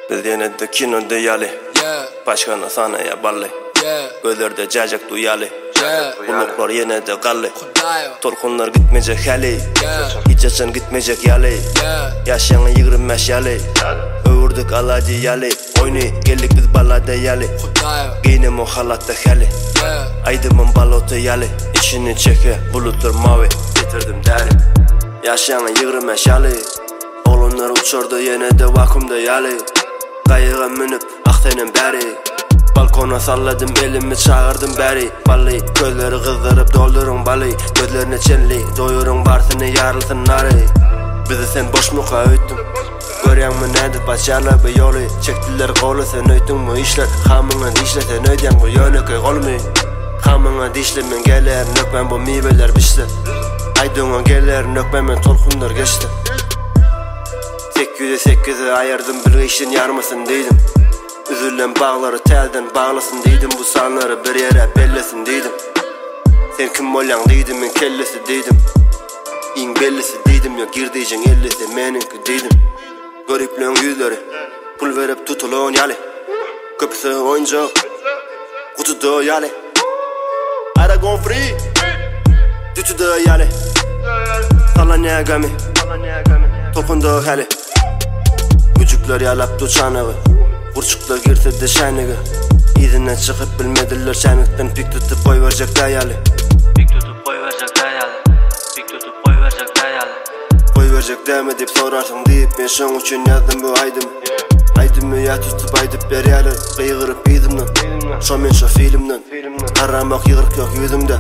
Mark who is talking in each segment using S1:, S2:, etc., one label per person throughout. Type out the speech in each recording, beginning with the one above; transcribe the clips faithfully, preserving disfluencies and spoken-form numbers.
S1: Biz yine de kinoda yali, başkana sanaya balli, gözlerde cacak duyali, buluklar yine de galli, torkunlar gitmeyecek hali, içecen gitmeyecek yali, yaşayan yigirmi beş yali, övürdük aladı yali, oyunu geldik biz balada yali, giynim o halatta hali, aydımın balota yali, içini çeke bulutlar mavi, getirdim deri, yaşayan yigirmi beş yali, oğlunlar uçurdu yine de vakumda yali, Qayığa minip aqtenin beri, balkona salladım elimi çağırdım beri, balli gözleri kızdırıp doldurun balli, gözlerine çenli doyurun bartını yarılsın nari. Bizi sen boş muka öttün, görüyen mi nedir başarılı bir yolu, çektiler kolu sen öttün mu işler, hamına dişle sen ödyen bu yönü köy olmuyor, hamına dişle men gelir nökmen bu mibeler biçti, aydına gelir nökmen men tolkunlar geçti. sekiz yüz sekizi ayırdım bir işin yarmasın deydim, üzülen bağları telden bağlasın deydim, bu sanları bir yere bellesin deydim, sen kim olyan deydim men kellesi deydim, in bellesi deydim yok girdiyecen ellesi meninki deydim, garipliğin yüzleri pul verip tutulun yali, köpüsü oyuncak kutuda yali, ara gon free tutuda yali, salanya gami tokunda hali, Küçükler yalap tuçanığı, kurçuklar girse de şanığı, İzinden çıkıp bilmediler şanıktan pik tutup koy verecek dayalı,
S2: Pik tutup koy verecek dayalı, Pik tutup koy verecek dayalı,
S1: Koy verecek deme deyip sorarsın deyip ben şun için yazdım bu aydımı, Aydımı ya tutup aydıp beryalı, kıyırıp izimden, şomen şu filmden, aramak yığırk yok yüzümde.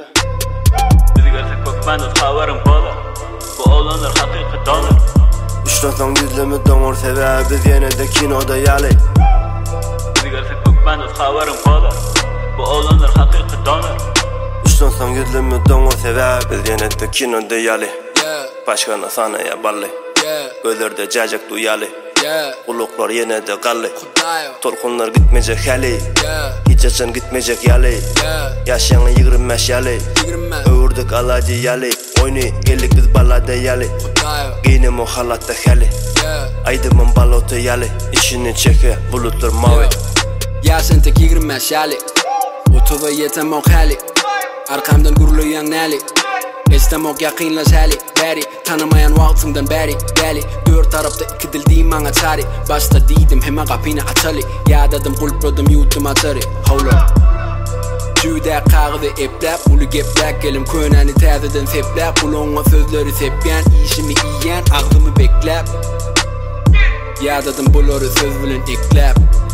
S2: Bizi görsek kokmanız havarım pola, bu oğlanlar hakiki donur.
S1: Üçten yüzlemi donur sebebi biz yine de kinoda yali,
S2: Bizi görsek kokmanız havarım pola, bu oğlanlar hakiki donur.
S1: Üçten yüzlemi donur sebebi biz yine de kinoda yali, başkana sanaya balli, gözlerde cacak duyali, buluklar yine de galli, torkunlar gitmeyecek hali, içecen gitmeyecek yali, yaşayan yigirmi beş yali, övürdük aladı yali, oyunu geldik biz balada yali, giynim o halatta hali, aydımın balota yali, içini çeke bulutlar mavi.
S3: Yaşın tek yigirmi beş yali, otuva yetem ok hali, arkamdan gurulayan nali, İstemok yakınlaş hali, beri tanımayan vaktimden beri, deli dört tarafta iki dil diyeyim bana çare, başta deydim hemen kapını açalı, yadadım kulpladım yuttum açarı, hold up. Cüde kağı ve eplep, ulu geplek, gelim köneni tezeden seplep, ulonga sözleri sepyen, işimi iyen, ağzımı beklep, yadadım bulları söz bilen eklep.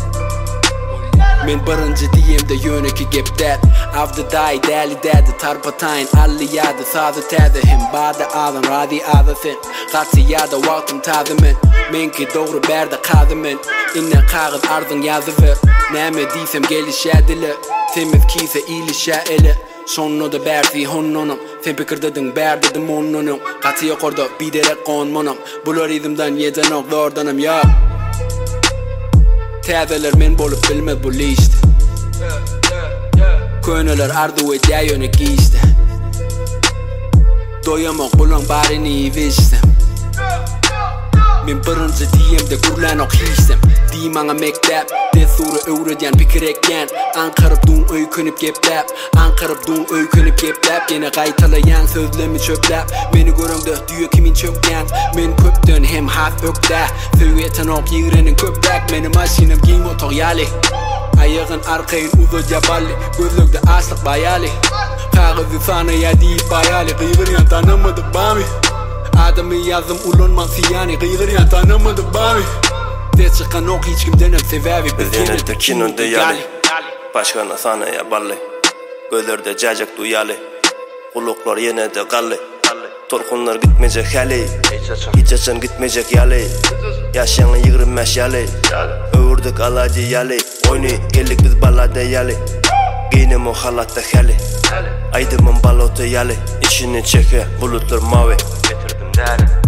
S3: Men birinci diyem de yöneki gepdet, avda day deli dedi tarpatayın, alli yadı sazı tezi, hem bada ağzın razi ağzı sen, katsi yada vaktim tazi men, menki doğru berde kazı men, inne kağıt arzın yazı ver, neme diysem gelişedile, temiz kiyse ilişe ele, sonunu da berdi honnunum, sen pikirdedin berdedim onnunum, katsi yok orada biderek konmonum, bular izimden yeden ok zordanım ya. Tezeler men bolup bilmez bu liste, Könüler ardu et ya yöne giyiste, Doyamak bulan barini iviştim, Men birinci diyem de gurlan ok hiysem, Diyim ana mektep, de suru öğreden pikireken, Ankarıp dun öykünüp geplep, Ankarıp dun öykünüp geplep, Yine qaytalayan sözlemi çöplep, Meni görüngde diyor kimin çöpken, Men köptön hem haf ökte, Söğeten ok yigrenin köptek, Meni maşinem giyin otok yali, Ayağın arkayın uzo caballi, Gözlükde aslık bayali, Kağızı sana ya deyip bayali, Kıyır yan tanımadı bami, Adamı yazdım ulunman siyani, Kıyır yan tanımadı bami, Des çıkan ok hiç kimden hep sebebi,
S1: Biz yine de kinoda yali, başkana sanaya balli, gözlerde cacak duyali, buluklar yine de galli, torkunlar gitmeyecek hali, içecen gitmeyecek yali, yaşayan yigirmi beş yali, övürdük aladı yali, oyunu geldik biz balada yali, giynim o halatta hali, aydımın balota yali, içini çeke bulutlar mavi, getirdim deri.